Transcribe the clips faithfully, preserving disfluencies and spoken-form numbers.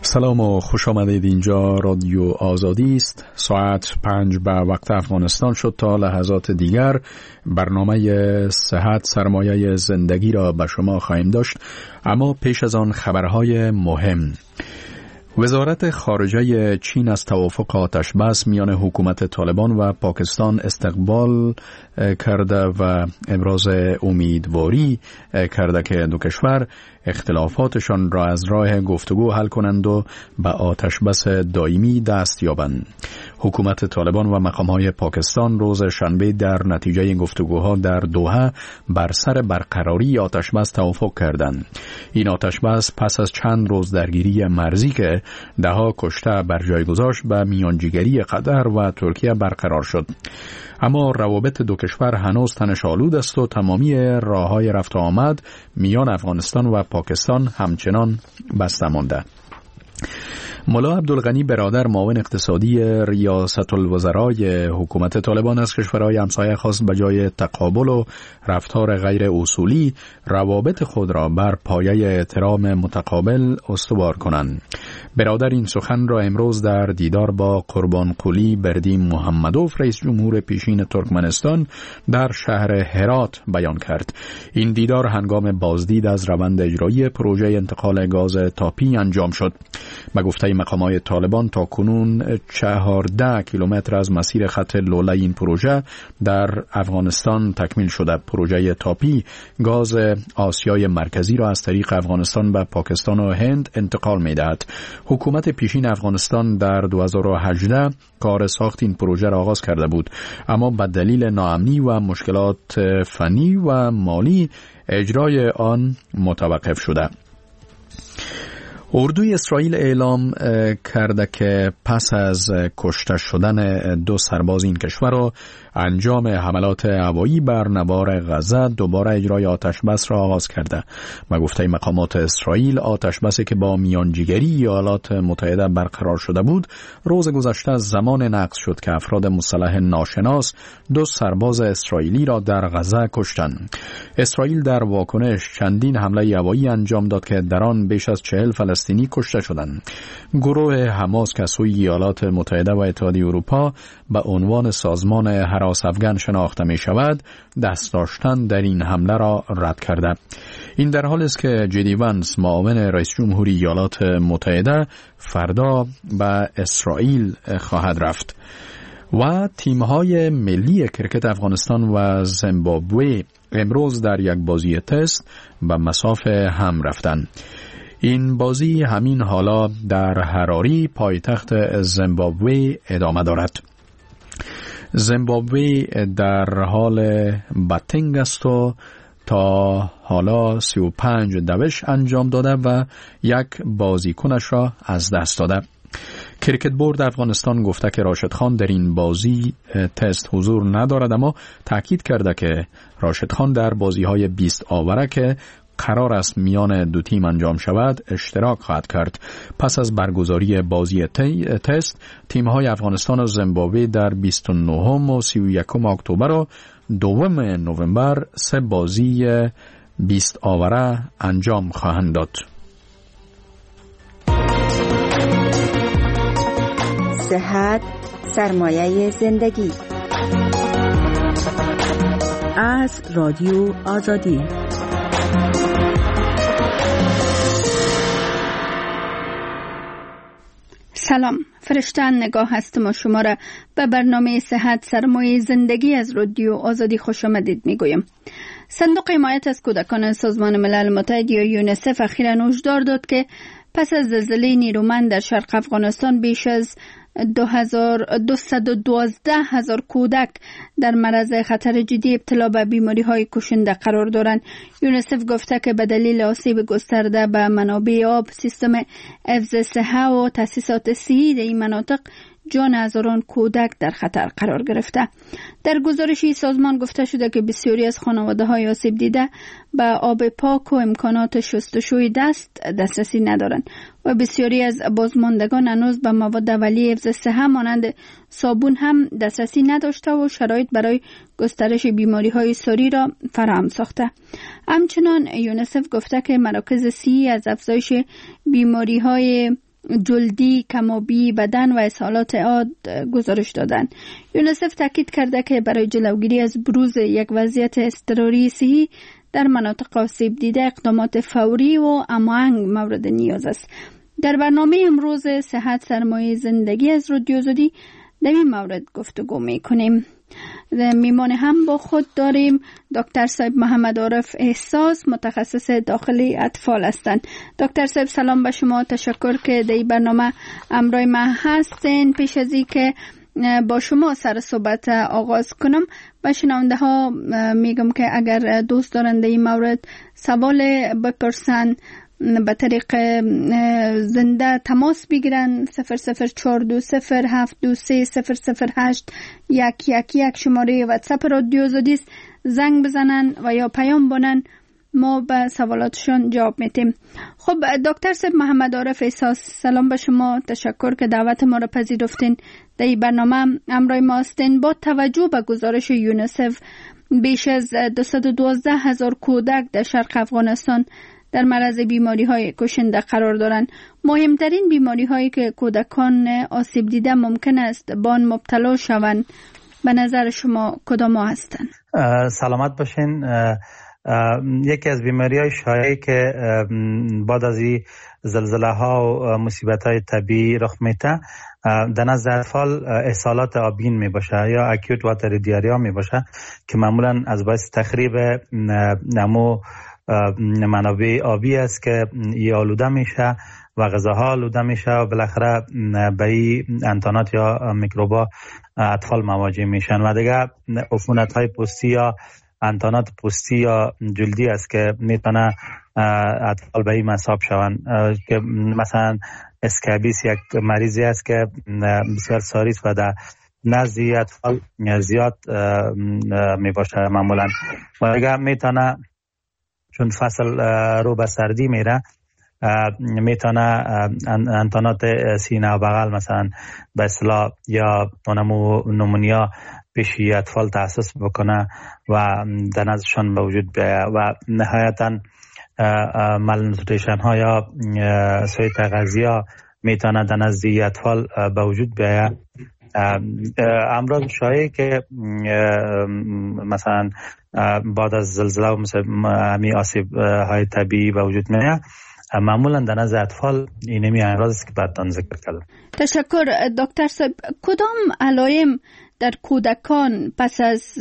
سلام و خوش آمدید. اینجا رادیو آزادی است. ساعت پنج به وقت افغانستان شد. تا لحظات دیگر برنامه صحت سرمایه زندگی را به شما خواهیم داشت، اما پیش از آن خبرهای مهم. وزارت خارجه چین از توافق آتش بس میان حکومت طالبان و پاکستان استقبال کرده و ابراز امیدواری کرده که دو کشور اختلافاتشان را از راه گفتگو حل کنند و به آتش بس دائمی دست یابند. حکومت طالبان و مقام‌های پاکستان روز شنبه در نتیجه گفتگوها در دوحه بر سر برقراری آتش بس توافق کردند. این آتش بس پس از چند روز درگیری مرزی که دهها کشته بر جای گذاشت به میانجیگری قطر و ترکیه برقرار شد. اما روابط دو کشور هنوز تنش‌آلود است و تمامی راه‌های رفت و آمد میان افغانستان و پاکستان همچنان بسته مانده. مولا عبدالغنی برادر، معاون اقتصادی ریاست الوزرای حکومت طالبان، از کشورهای همسایه خواست به جای تقابل و رفتار غیر اصولی روابط خود را بر پایه احترام متقابل استوار کنند. برادر این سخن را امروز در دیدار با قربانقلی بردی محمدوف، رئیس جمهور پیشین ترکمنستان، در شهر هرات بیان کرد. این دیدار هنگام بازدید از روند اجرایی پروژه انتقال گاز تاپی انجام شد. به گفته مقامات طالبان تا کنون چهارده کیلومتر از مسیر خط لوله این پروژه در افغانستان تکمیل شده. پروژه تاپی گاز آسیای مرکزی را از طریق افغانستان به پاکستان و هند انتقال می دهد. حکومت پیشین افغانستان در دو هزار و هجده کار ساخت این پروژه را آغاز کرده بود، اما به دلیل ناامنی و مشکلات فنی و مالی اجرای آن متوقف شده. اردوی اسرائیل اعلام کرده که پس از کشته شدن دو سرباز این کشور و انجام حملات هوایی بر نوار غزه دوباره اجرای آتش بس را آغاز کرده. و گفته مقامات اسرائیل آتش بسی که با میانجیگری ایالات متحده برقرار شده بود روز گذشته از زمان نقض شد که افراد مسلح ناشناس دو سرباز اسرائیلی را در غزه کشتند. اسرائیل در واکنش چندین حمله هوایی انجام داد که در آن بیش از چهل فلسطینی کشته شدند. گروه حماس که سوی ایالات متحده و اتحادیه اروپا به عنوان سازمان هراس افغان شناخته می شود، دست داشتن در این حمله را رد کرده. این در حال است که جدی وانس، معاون رئیس جمهوری ایالات متحده، فردا به اسرائیل خواهد رفت. و تیم‌های ملی کرکت افغانستان و زیمبابوه امروز در یک بازی تست به مسافه هم رفتند. این بازی همین حالا در هراری، پایتخت زیمبابوه، ادامه دارد. زیمبابوه در حال باتینگ است و تا حالا سی و پنج دوش انجام داده و یک بازیکنش را از دست داده. کرکت بورد افغانستان گفته که راشد خان در این بازی تست حضور ندارد، اما تاکید کرده که راشد خان در بازی‌های بیست آوره که قرار است میان دو تیم انجام شود اشتراک خواهد کرد. پس از برگزاری بازی تست، تیم‌های افغانستان و زیمبابوه در بیست و نه و سی و یک اکتبر و دوم نوامبر سه بازی بیست آوره انجام خواهند داد. صحت سرمایه زندگی از رادیو آزادی. سلام، فرشته نگاه هستم و شما را به برنامه صحت سرمایه زندگی از رادیو آزادی خوش آمدید می گویم. صندوق حمایت از کودکان سازمان ملل متحد یا یونیسف اخیراً هشدار داد که پس از زلزله نیرومند در شرق افغانستان بیش از دویست و دوازده هزار کودک در معرض خطر جدی ابتلا به بیماری های کشنده قرار دارند. یونیسف گفته که به دلیل آسیب گسترده به منابع آب، سیستم حفظ صحه و تأسیسات صحی در این مناطق جان هزاران کودک در خطر قرار گرفته. در گزارشی سازمان گفته شده که بسیاری از خانواده‌های آسیب دیده به آب پاک و امکانات شستشوی دست دسترسی ندارند و بسیاری از بازماندگان هنوز به مواد اولیه حفظ صحه مانند صابون هم دسترسی نداشته و شرایط برای گسترش بیماری‌های ساری را فراهم ساخته. همچنان یونیسف گفته که مراکز صحی از افزایش بیماری‌های جلدی، کمابی بدن و اسهالات عاد گزارش دادن. یونیسف تاکید کرده که برای جلوگیری از بروز یک وضعیت اضطراری صحی در مناطق آسیب دیده اقدامات فوری و هماهنگ مورد نیاز است. در برنامه امروز صحت سرمایه زندگی از رادیو آزادی در این مورد گفتگو میکنیم. میمان هم با خود داریم دکتر صاحب محمد عارف احساس، متخصص داخلی اطفال هستند. دکتر صاحب سلام به شما، تشکر که در این برنامه همراه ما هستین. پیش از این که با شما سر صحبت آغاز کنم، به شنونده ها میگم که اگر دوست دارند این مورد سوال بپرسن به طریق زنده تماس بگیرن صفر صفر چهار دو صفر هفت دو سه صفر صفر هشت یک یک یک شماره واتساپ رادیو آزادی است، زنگ بزنن و یا پیام بانن، ما به سوالاتشون جواب میتیم. خب دکتر صاحب محمد عارف احساس، سلام به شما، تشکر که دعوت ما را پذیرفتین در این برنامه همراه ما هستین. با توجه به گزارش یونیسف بیش از دویست و دوازده هزار کودک در شرق افغانستان در معرض بیماری های کشنده قرار دارند. مهمترین بیماری هایی که کودکان آسیب دیده ممکن است به آن مبتلا شوند به نظر شما کدام هستند؟ سلامت باشین. یکی از بیماری های شایعی که بعد از این زلزله ها و مصیبت های طبیعی رخ میده در نزد اطفال اسهالات آبین می باشه یا اکیوت واتر دیاریا می باشه که معمولا از باعث تخریب نمو منابع آبی است که ای آلوده میشه و غذاها آلوده میشه و بالاخره به این انتانات یا میکروبا اطفال مواجه میشن و دیگه عفونت های پوستی یا انتانات پوستی یا جلدی است که میتونه اطفال به این مصاب شوند که مثلا اسکابیس یک مریضی است که بسیار ساریس و در نزد اطفال زیاد می باشه معمولا و دیگه میتونه چون فصل رو به سردی میره میتونه انتانات سینه و بغل مثلا به اصطلاح یا نمونیا پیشی اطفال تأسیس بکنه و در نزدشان به وجود بیاید و نهایتا مالنوتریشن ها یا سوء تغذیه میتونه در نزد اطفال به وجود بیاید. امراض شایعی که مثلا بعد از زلزله و مثل آسیب های طبیعی به وجود میاد معمولا در نزد اطفال اینمی امراض است که بعداً ذکر کردم. تشکر دکتر صاحب. کدام علائم در کودکان پس از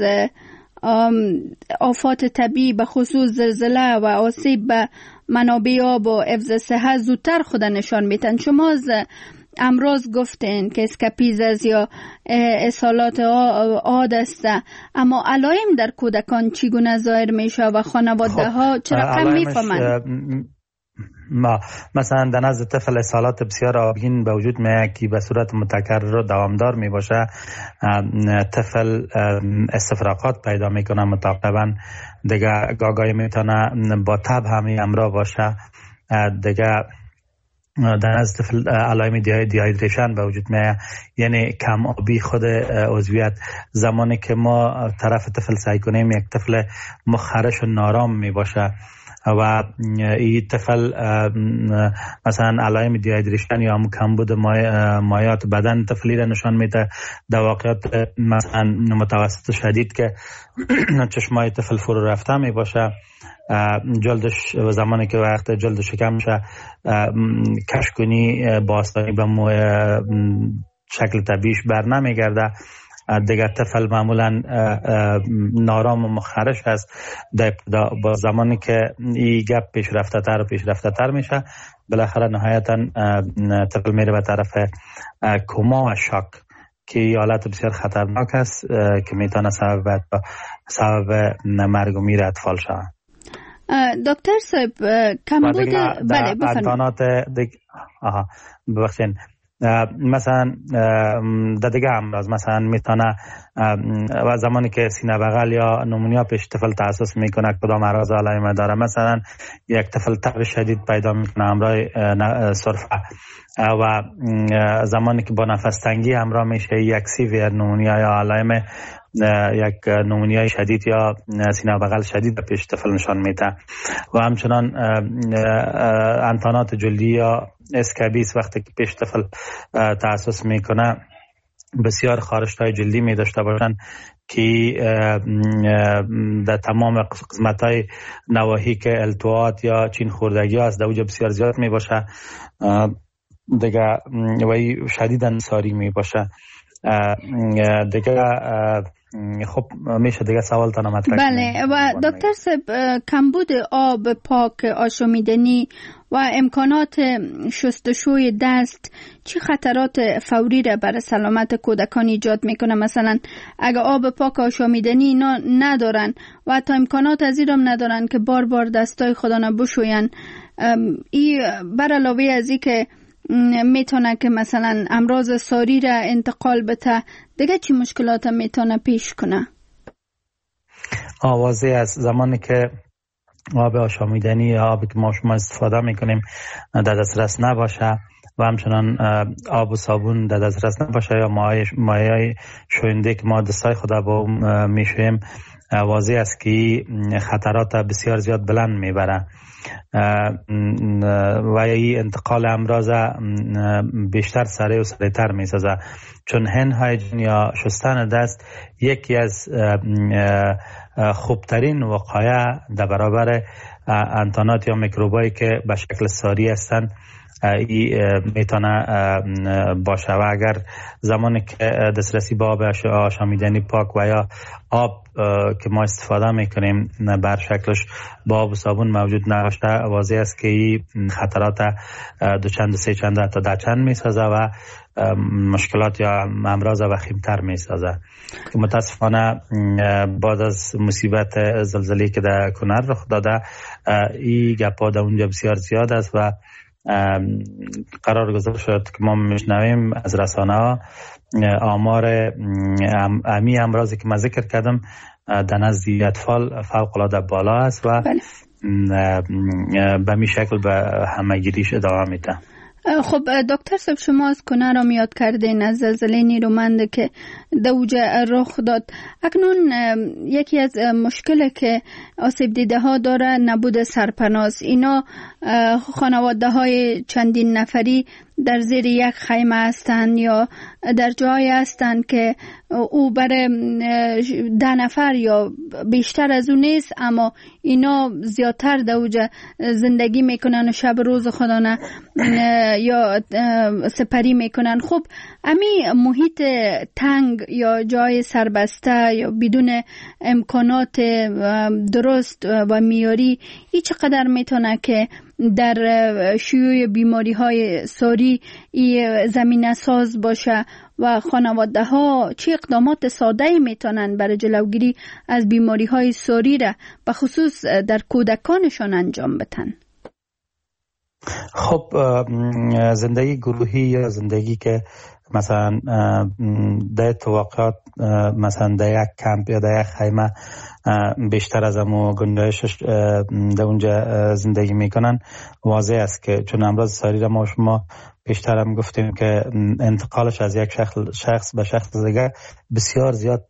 آفات طبیعی به خصوص زلزله و آسیب به منابع آب و حفظ صحت زودتر خود نشان میتن؟ شما از امراض گفتین که اسکاپیز است یا اسهالات عاد است، اما علائم در کودکان چگونه ظاهر میشه و خانواده ها چه رقم میفهمند؟ ما مثلا در نزد طفل اسهالات بسیار آبین به وجود میاد که به صورت متکرر و دوامدار می باشه. طفل استفراغات پیدا میکنه متعاقبا، دیگه گاگای میتونه با تب همی همراه باشه، دیگه در نزد طفل علائم دیهایدریشن به وجود میاد، یعنی کم آبی خود عضویت. زمانی که ما طرف طفل سعی کنیم یک طفل مخرش و نارام می باشه و این طفل مثلا علائم دیهایدریشن یا کمبود مایات بدن طفلی را نشان میده. در واقعیت مثلا متوسط شدید که چشمای طفل فرو رفته می باشه، جلدش زمانی که وقت جلد شکم شه کشکنی باستانی به موی شکل طبیعیش بر نمیگرده، دیگر طفل معمولا نارام و مخرش هست. با زمانی که این گپ پیش رفته تر و پیش رفته تر میشه بالاخره نهایتا طفل میره به طرف کما و شاک که این حالت بسیار خطرناک است که میتونه سبب سبب مرگ و میر اطفال شود. دکتر صاحب کمبود بله بفرمایید. آها ببخشید. مثلا در دیگه امراض مثلا میتونه و زمانی که سینه بغل یا نمونیا پیش طفل تأسیس میکنه کدام امراض علائم داره، مثلا یک طفل تب شدید پیدا میکنه همراه سرفه و زمانی که با نفس تنگی همراه میشه یک سیویر نمونیا یا علائم یک نمونیای شدید یا سینه بغل شدید پیش طفل نشان میده و همچنان انتانات جلدی یا اسکابیس وقتی که پیش طفل تأسس میکنه بسیار خارش‌های جلدی می داشته باشند که در تمام قسمت‌های نواحی که التواءات یا چین خوردگی هست در اونجا بسیار زیاد می باشه دیگه و شدیداً ساری می باشه دیگه. خب میشه دیگه سوال تا مطرح کنم. بله و دکتر صاحب کمبود آب پاک آشامیدنی و امکانات شستشوی دست چه خطرات فوری را برای سلامت کودکان ایجاد میکنه؟ مثلا اگه آب پاک آشامیدنی اینا ندارن و حتی امکانات از این هم ندارن که بار بار دستای خودانا بشوین، ای بر علاوه از این که میتونه که مثلا امراض ساری را انتقال بده، دیگه چی مشکلات میتونه پیش کنه؟ آوازه از زمانی که آب آشامیدنی یا آبی که ما شما استفاده میکنیم در دسترس نباشه و همچنان آب و صابون در دسترس نباشه یا مایع شوینده که ما دستای خدا با میشویم، واضح است که خطرات بسیار زیاد بلند میبره و این انتقال امراض بیشتر سریع و سریعتر میسازه، چون هند هایجین یا شستن دست یکی از خوبترین وقایع در برابر انتانات یا میکروبایی که به شکل ساری هستند میتونه باشه. و اگر زمانی که دسترسی به آب آشامیدنی پاک و یا آب که ما استفاده میکنیم بر شکلش با آب و صابون موجود نباشه، واضح است که این خطرات دو چند سه چند تا ده چند میسازه و مشکلات یا امراض وخیمتر میسازه. متاسفانه بعد از مصیبت زلزله‌ای که در کنر رخ داده این گپا در اونجا بسیار زیاد است و قرار گذاشته شد که ما میشنویم از رسانه ها آمار امی امراضی که من ذکر کردم در نزد اطفال فوق العاده بالا است و به می شکل به همه‌گیریش ادامه میده. خب دکتر صاحب شما از کنر را میاد کردین از زلزله نیرومند که دوجه رخ داد. اکنون یکی از مشکل که آسیب دیده ها داره نبود سرپناه. اینا خانواده های چندین نفری در زیر یک خیمه هستند یا در جایی هستند که او برای ده نفر یا بیشتر از اون نیست، اما اینا زیادتر دوجه زندگی میکنن و شب روز خودانه یا سپری میکنن. خب امی محیط تنگ یا جای سربسته یا بدون امکانات درست و معیاری ای چقدر میتونه که در شیوع بیماری های ساری زمینه ساز باشه و خانواده ها چه اقدامات ساده میتونن برای جلوگیری از بیماری های ساری را به خصوص در کودکانشان انجام بدن؟ خب زندگی گروهی یا زندگی که مثلا در توقعات مثلا در یک کمپ یا در یک خیمه بیشتر از امو گنجایشش در اونجا زندگی میکنن، واضح است که چون امراض ساری را ما شما بیشتر هم گفتیم که انتقالش از یک شخص به شخص دیگه بسیار زیاد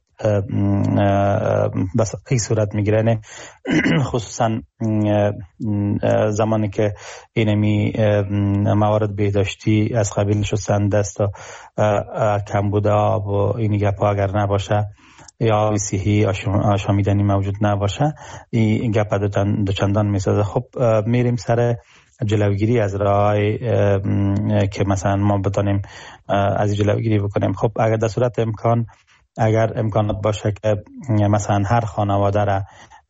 بس این صورت میگیره، نه خصوصا زمانی که اینمی موارد بهداشتی از قبیل شستن دست و کمبود آب و این گپا اگر نباشه یا صحی آشامیدنی موجود نباشه این گپ دوچندان میسازه. خب میریم سر جلوگیری از راهی که مثلا ما بتونیم از جلوگیری بکنیم. خب اگر در صورت امکان اگر امکانات باشه که مثلا هر خانواده را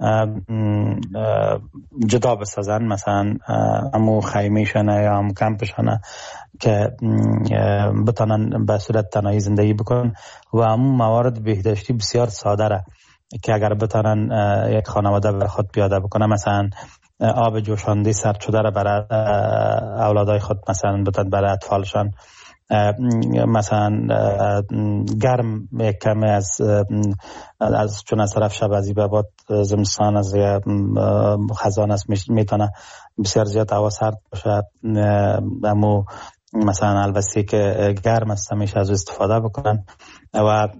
جدا بسازن، مثلا امو خیمه‌شانه یا امو کمپشانه که بتونن به صورت تنهایی زندگی بکنن و امو موارد بهداشتی بسیار ساده را که اگر بتونن یک خانواده بر خود پیاده بکنه، مثلا آب جوشانده سرد شده را برای اولادای خود مثلا بتونن برای اطفالشان مثلا گرم یک کمی از از چون از طرف شب از بعد زمستان از خزان است میتونه بسیار زیاد هوا سرد باشه، امو مثلا البته که گرم است میشه از استفاده بکنن و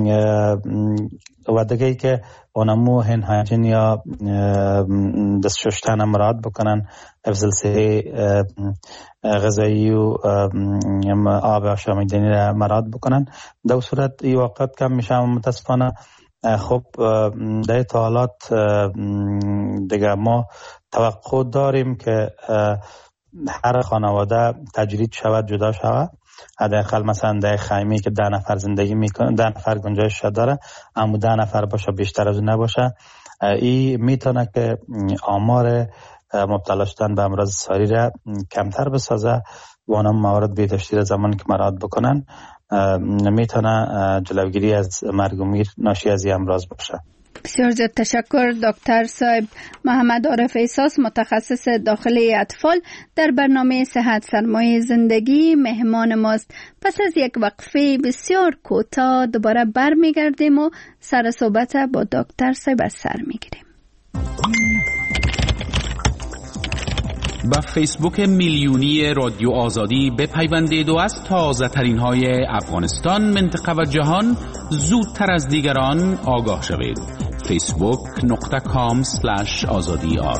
و دیگه ای که اونمو هند هایجین یا دست شستن هم مراد بکنن، حفظ سلسله غذایی و آب آشامیدنی را مراد بکنن. در صورت این وقت کم میشه متاسفانه. خب در این حالات دیگه ما توقع داریم که هر خانواده تجرید شود، جدا شود. حداقل مثلا در خیمه که ده نفر زندگی میکنه، ده نفر گنجایش داره، اما ده نفر باشه، بیشتر از اون نباشه. این میتونه که آمار مبتلا شدن به امراض ساری را کمتر بسازه و آنها موارد بهداشتی را زمان که مراد بکنن میتونه جلوگیری از مرگ و میر ناشی از این امراض باشه. بسیار زیاد تشکر. دکتر صاحب محمد عارف احساس، متخصص داخلی اطفال، در برنامه صحت سرمایه زندگی مهمان ماست. پس از یک وقفه بسیار کوتاه دوباره برمیگردیم و سر صحبت با دکتر صاحب از سر میگیریم. با فیسبوک میلیونی رادیو آزادی بپیوندید و از تازه ترین های افغانستان، منطقه و جهان زودتر از دیگران آگاه شوید. فیسبوک نقطه کام سلش آزادی آر.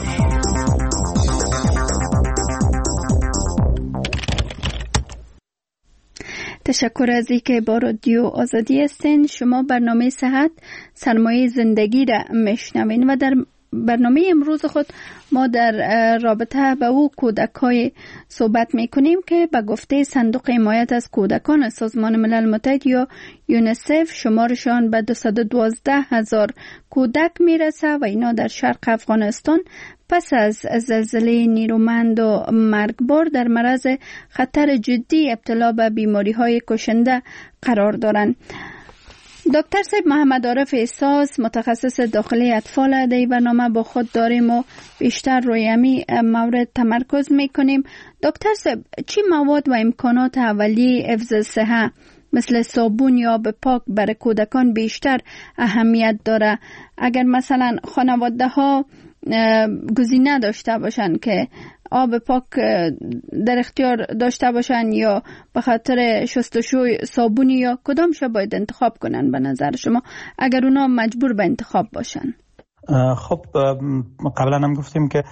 تشکر از اینکه با رادیو آزادی هستین. شما برنامه صحت سرمایه زندگی را میشنوین و در برنامه امروز خود ما در رابطه به او کودک‌های صحبت می‌کنیم که به گفته صندوق حمایت از کودکان سازمان ملل متحد یا یونیسف شمارشان به دویست و دوازده هزار کودک میرسه و اینا در شرق افغانستان پس از زلزله نیرومند و مرگبار در معرض خطر جدی ابتلا به بیماری‌های کشنده قرار دارند. دکتر صاحب محمد عارف احساس، متخصص داخلی اطفال، در برنامه با خود داریم و بیشتر روی همین مورد تمرکز میکنیم. دکتر صاحب، چی مواد و امکانات اولیه حفظ صحت مثل صابون یا آب پاک برای کودکان بیشتر اهمیت داره؟ اگر مثلا خانواده ها گزینه داشته باشن که آب پاک در اختیار داشته باشن یا به خاطر شستشوی صابونی، یا کدامش باید انتخاب کنن به نظر شما اگر اونا مجبور به انتخاب باشن؟ خب قبلا هم گفتیم که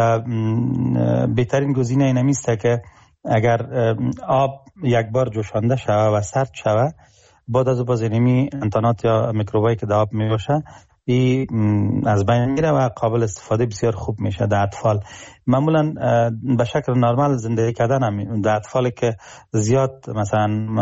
بهترین گزینه این همیسته که اگر آب یک بار جوشانده شوه و سرد شوه، بعد از باز اینمی انتانات یا میکروبایی که در آب می باشه ای از بین میره و قابل استفاده بسیار خوب میشه در اطفال. معمولا به شکل نرمال زندگی کردن هم در اطفالی که زیاد مثلا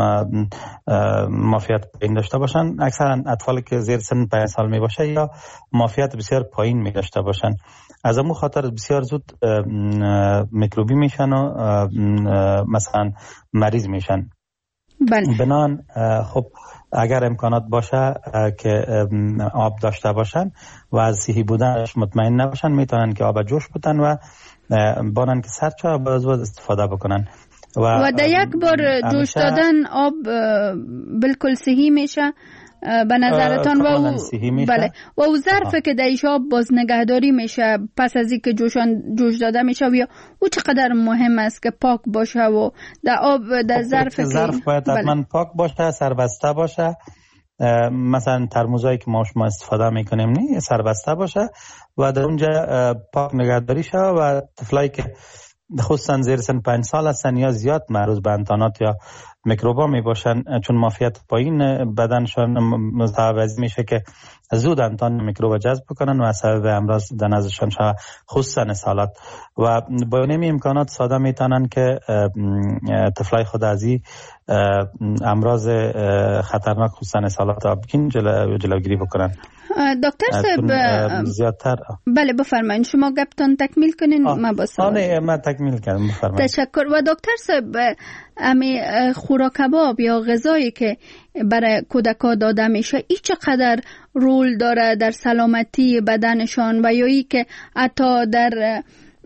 معافیت پایین داشته باشن، اکثرا اطفالی که زیر سن پنج سال می باشه یا معافیت بسیار پایین می داشته باشن، از امو خاطر بسیار زود میکروبی میشن و مثلا مریض میشن. بله. بنان خب اگر امکانات باشه که آب داشته باشن و از صحی بودنش مطمئن نباشن، میتونن که آب جوش بودن و بانن که سرد شده باز باز استفاده بکنن و, و در یک بار جوش دادن آب بالکل صحی میشه به نظرتان؟ و او بله و او ظرف که درش آب باز نگهداری میشه پس از اینکه جوشان جوش داده میشه، یا او چقدر مهم است که پاک باشه و در آب در ظرف که ظرف باید حتما بله. پاک باشه، سربسته باشه. مثلا ترموزایی که ما شما استفاده میکنیم نه سربسته باشه و در اونجا پاک نگهداری شه و طفلایی که خصوصا زیر سن پنج سال هستن یا زیاد معرض به انتانات یا میکروبا می باشن، چون معافیت پایین بدنشان متوجه میشه که زود انتان میکروب جذب بکنن و سبب امراض در نزدشان شود، خصوصا اسهالات. و با این امکانات ساده میتونن که طفلای خود از این امراض خطرناک خصوصا اسهالات آبگین جلو جلوگیری بکنن. دکتر صاحب زیادتر بله بفرمایید، شما گپتون تکمیل کنین. ما با نه من تکمیل کردم، بفرمایید. تشکر. و دکتر صاحب امی خوراک کباب یا غذایی که برای کودکا داده میشه ای چقدر رول داره در سلامتی بدنشان و یا ای که حتی در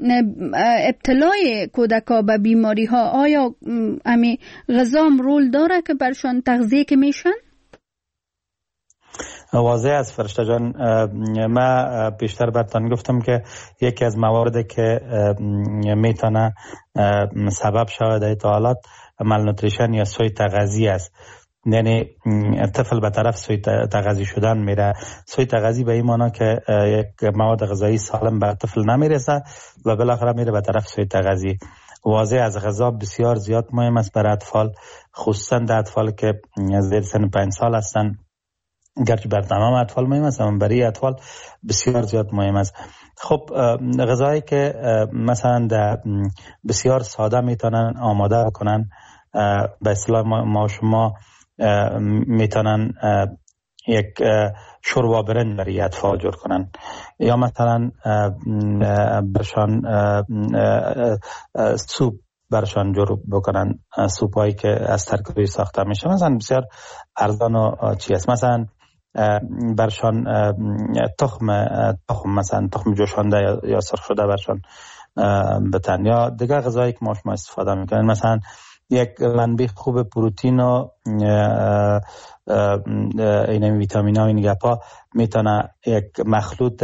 ابتلای کودکا به بیماری ها آیا امی غذام رول داره که برشان تغذیه که میشن؟ واضح از فرشته جان، ما پیشتر براتون گفتم که یکی از مواردی که میتونه سبب شود در حالات مالنوتریشن یا سوی تغذی است. یعنی طفل به طرف سوی تغذی شدن میره. سوی تغذی به این معنی که یک مواد غذایی سالم به طفل نمیرسه و بالاخره میره به طرف سوی تغذی. واضح از غذا بسیار زیاد مهم است برای اطفال، خصوصا در اطفال که زیر سن پنج سال هستند. گرچه بر تمام اطفال مهم است اما برای اطفال بسیار زیاد مهم است. خب غذایی که مثلا بسیار ساده میتونن آماده بکنن، به اصطلاح ما شما میتونن یک شوربا برنج برای اطفال جور کنن، یا مثلا برشان سوپ برشان جور بکنن، سوپ هایی که از ترکیبی ساخته میشه، مثلا بسیار ارزان و چی است. مثلا برشان تخم تخم مثلا تخم جوشانده یا سرخ شده برشان بتن، یا دیگر غذایی که ما شما استفاده میکنن. مثلا یک منبع خوب پروتئین و این ویتامین ها و این گپا میتونه یک مخلوط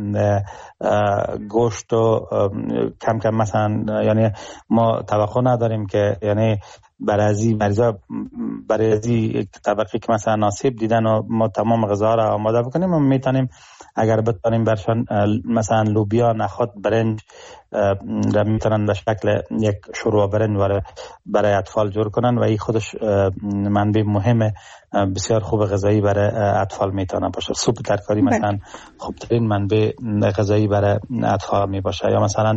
گوشت و کم کم مثلا، یعنی ما توقع نداریم که یعنی برای ازی مریضا برای ازی طبقی که مثلا ناسیب دیدن و ما تمام غذا را آماده بکنیم، و میتونیم اگر بتونیم برشان مثلا لوبیا، نخود، برنج را میتونن به شکل یک شوربا برنج برای اطفال جور کنن و این خودش منبع مهمه بسیار خوب غذایی برای اطفال میتونه باشه. سوپ ترکاری مثلا خوبترین منبع غذایی برای اطفال می باشه. یا مثلا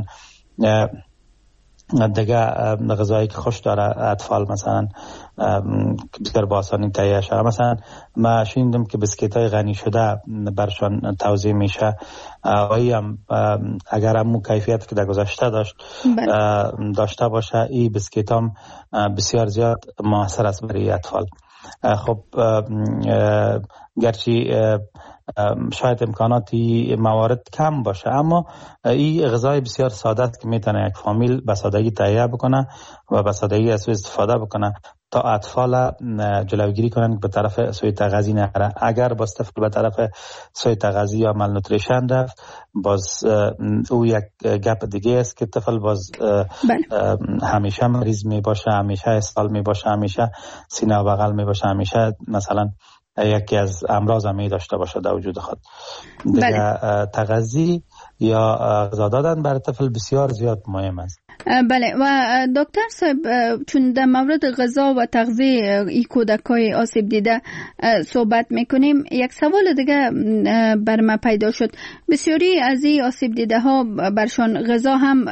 دیگه غذایی که خوش داره اطفال مثلا بسیار با آسانی تهیه شده. مثلا ما شنیدم که بسکیت های غنی شده برشان توزیع میشه و هم اگر همون کیفیت که در گذشته داشت داشته باشه، این بسکیت هم بسیار زیاد موثر است برای اطفال. خب گرچه شاید امکاناتی موارد کم باشه، اما این غذای بسیار ساده است که میتونه یک فامیل به سادگی تهیه بکنه و به سادگی از استفاده بکنه تا اطفال جلوگیری کنن که به طرف سوی تغذی نره. اگر باز طفل به طرف سوی تغذی یا مالنوتریشن رفت، باز او یک گپ دیگه است که طفل باز همیشه مریض می باشه، همیشه اسهال می باشه، همیشه سینه و بغل می باشه، همیشه مثلا یکی از امراض می داشته باشه در وجود خود. دیگه تغذی یا غذا دادن برای طفل بسیار زیاد مهم است. بله. و دکتر صاحب، چون در مورد غذا و تغذیه ای کودکای آسیب دیده صحبت میکنیم، یک سوال دیگه بر ما پیدا شد. بسیاری از این آسیب دیده ها برشان غذا هم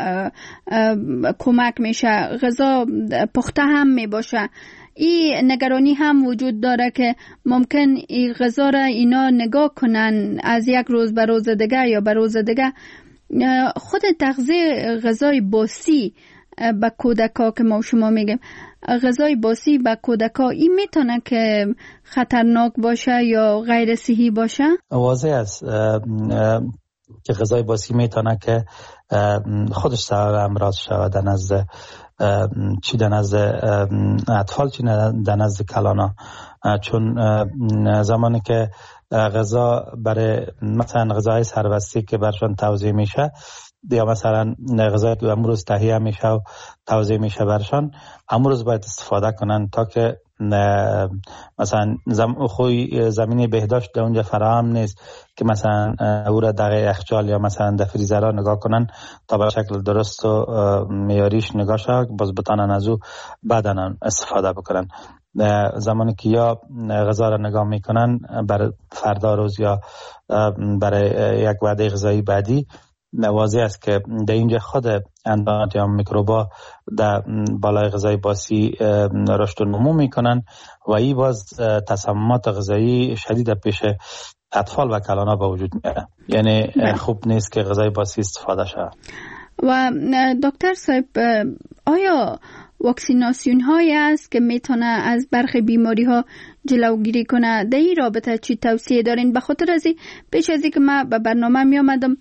کمک میشه، غذا پخته هم میباشه. این نگرانی هم وجود داره که ممکن این غذا را اینا نگاه کنن از یک روز به روز دیگه یا به روز دیگه. خود تغذیه غذای باسی به کودکا که ما شما میگیم، غذای باسی به کودکا این میتونه که خطرناک باشه یا غیر صحی باشه؟ واضح است که غذای باسی میتونه که خودش سبب امراض شود در نزد چی در نزد اطفال، چی در نزد کلانا. چون زمانی که غذا برای مثلا غذای سربستی که برشان توزیع میشه، یا مثلا غذایی که امروز تهیه میشه و توزیع میشه برشان، امروز باید استفاده کنن تا که مثلا زم خوی زمینی بهداشت در اونجا فراهم نیست که مثلا او را در یخچال یا مثلا در فریزر نگاه کنن تا به شکل درست و معیاریش نگاه شود، باز بتانن از او بعداً استفاده بکنن. زمانی که یا غذا را نگاه میکنن برای فردا روز یا برای یک وعده غذایی بعدی، واضح است که در اینجا خود اندامات یا میکروبا در بالای غذای باسی رشد و نمو میکنن و این باز تسممات غذایی شدید پیش اطفال و کلانا به وجود میاره. یعنی خوب نیست که غذای باسی استفاده شود. و دکتر صاحب، آیا واکسیناسیون هایی است که میتونه از برخی بیماری ها جلوگیری کنه؟ در این رابطه چی توصیه دارین؟ به خاطر از پیش از اینکه من به برنامه می آمدم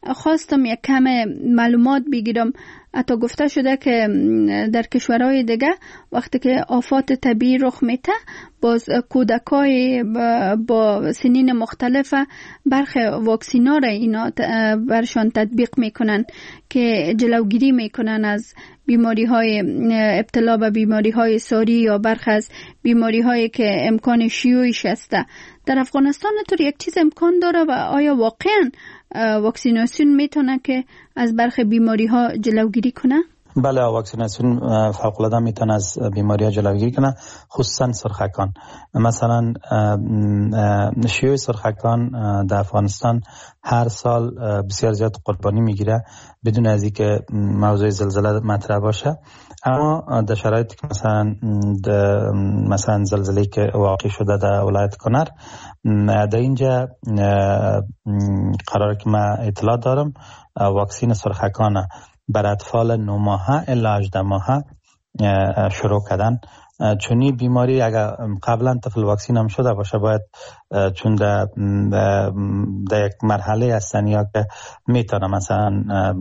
خواستم یک کم معلومات بگیرم. حتی گفته شده که در کشورهای دیگه وقتی که آفات طبیعی رخ میده باز کودکای با سنین مختلف برخی واکسینا را اینا برشان تطبیق میکنن که جلوگیری میکنن از بیماری های ابتلا به بیماری های ساری یا برخی از بیماری هایی که امکان شیوعش است. در افغانستان طور یک چیز امکان داره و آیا واقعا واکسیناسیون میتونه که از برخی بیماری ها جلوگیری کنه؟ بله، واکسیناسیون فوق العاده میتونه از بیماری ها جلوگیری کنه، خصوصا سرخکان. مثلا شیوع سرخکان در افغانستان هر سال بسیار زیاد قربانی میگیره بدون از اینکه موضوع زلزله مطرح باشه. اما در شرایطی که مثلا مثلا زلزله‌ای که واقع شده در ولایت کنر، در اینجا قرار که من اطلاع دارم واکسین سرخکان بر اطفال نه ماهه الی هجده ماهه شروع کردن. چون این بیماری اگر قبلا طفل واکسین هم شده باشه باید چون در در یک مرحله هستن یا که میتونه مثلا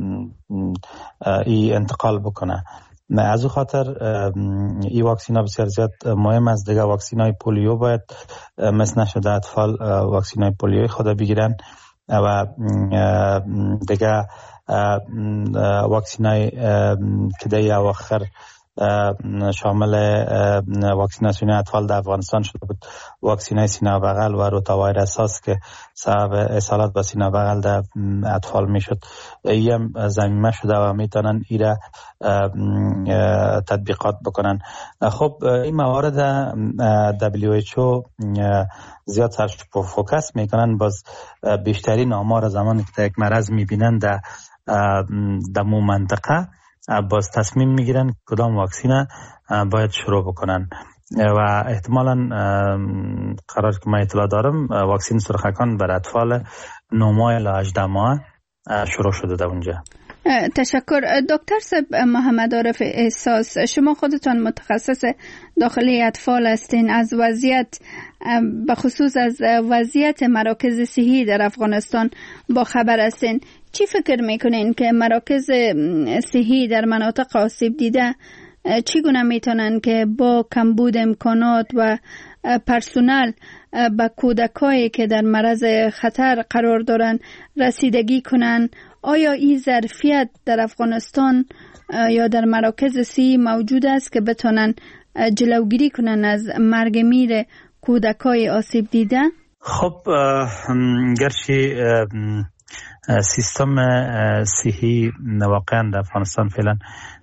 این انتقال بکنه. از او خاطر این واکسین ها بسیار زیاد مهم است. دیگه واکسین های پولیو باید مثل نشده اطفال واکسین های پولیوی خود بگیرن و دیگه واکسین های که در اواخر شامل واکسیناسیون اطفال در افغانستان شده بود، واکسین های سینه بغل و روتاوایرس هاست که سبب اصالت با سینه بغل در اطفال می شد. این هم ضمیمه شده و میتونن ایره تطبیقات بکنن. خب این موارد دبلیو اچ او زیاد سرش فوکس میکنن، باز بیشترین آمار زمانی که یک مرض میبینن در دمو منطقه باز تصمیم میگیرن کدام واکسینه باید شروع بکنن و احتمالاً قرار که من اطلاع دارم واکسین سرخکان بر اطفال نه ماه الی هجده ماه شروع شده در اونجا. تشکر. دکتر صاحب محمد عارف احساس، شما خودتان متخصص داخلی اطفال هستین، از وضعیت به خصوص از وضعیت مراکز صحی در افغانستان با خبر هستین. چی فکر میکنین که مراکز صحی در مناطق آسیب دیده چگونه میتونن که با کمبود امکانات و پرسونل به کودکایی که در معرض خطر قرار دارن رسیدگی کنن؟ آیا این ظرفیت در افغانستان یا در مراکز صحی موجود است که بتونن جلوگیری کنن از مرگ میر کودکای آسیب دیده؟ خب گرچه سیستم صحی واقعا در افغانستان فعلا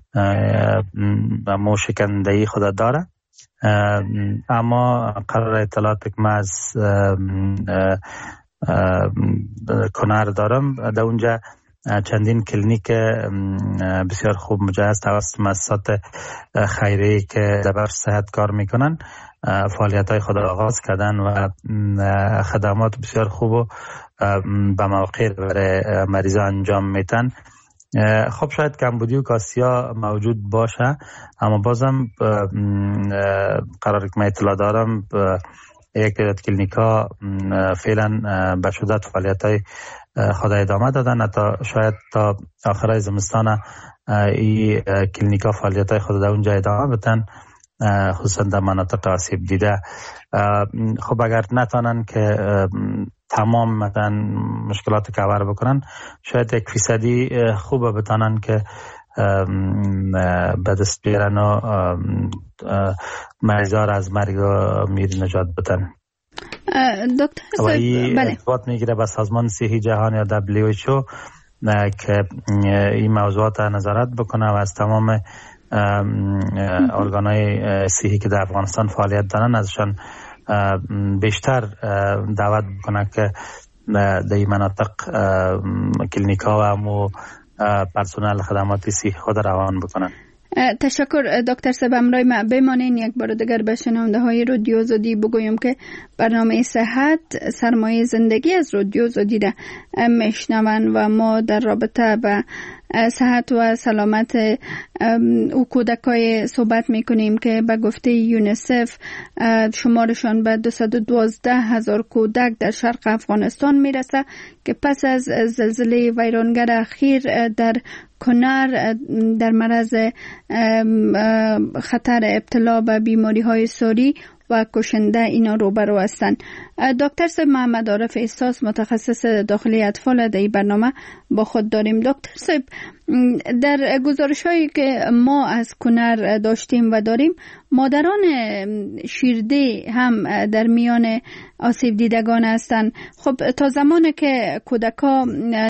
موشکندهی خود داره، اما قرار اطلاعات که من از کنر دارم در اونجا چندین کلینیک بسیار خوب مجهز توسط مؤسسات خیریه‌ای که در بخش صحت کار میکنن فعالیت های خود آغاز کردن و خدمات بسیار خوب و به موقع برای مریضا انجام میتن. خب شاید کمبودی و کاسیا موجود باشه، اما بازم قرار که من اطلاع دارم یک تعداد کلینیک ها فعلا به شدت فعالیت های خود ادامه دادن، حتی شاید تا آخرای زمستان این کلینیک ها فعالیت های خود در اونجا ادامه بدن، خصوصا در مناطق آسیب دیده. خب اگر نتونن که تمام مثلا مشکلات کاور بکنن، شاید یک فیصدی خوبه بتونن که به دست بیارن و مریضا را از مرگ و میر نجات بدن. دکتر و این ارتباط میگیره به سازمان صحی جهان یا دبلیو اچ او که این موضوعات نظارت بکنه و از تمام ارگانهای صحی که در افغانستان فعالیت دارن ازشان بیشتر دعوت بکنه که در این مناطق کلینیک ها و همو پرسنل خدمات صحی خود روان بکنن. تشکر دکتر صاحب. امروز ما بمانین یک بار دیگر به شنونده های رادیو آزادی بگویم که برنامه صحت سرمایه زندگی از رادیو آزادی را میشنون و ما در رابطه با صحت و سلامت او کودکای صحبت میکنیم که به گفته یونیسف شمارشان به دویست و دوازده هزار کودک در شرق افغانستان میرسه که پس از زلزله ویرانگر اخیر در کنر در معرض خطر ابتلا به بیماری های ساری و کشنده اینا روبرو هستند. دکتر صاحب محمد عارف احساس متخصص داخلی اطفال در این برنامه با خود داریم. دکتر صاحب، در گزارش هایی که ما از کنر داشتیم و داریم، مادران شیرده هم در میان آسیب دیدگان هستند. خب تا زمانی که کودکا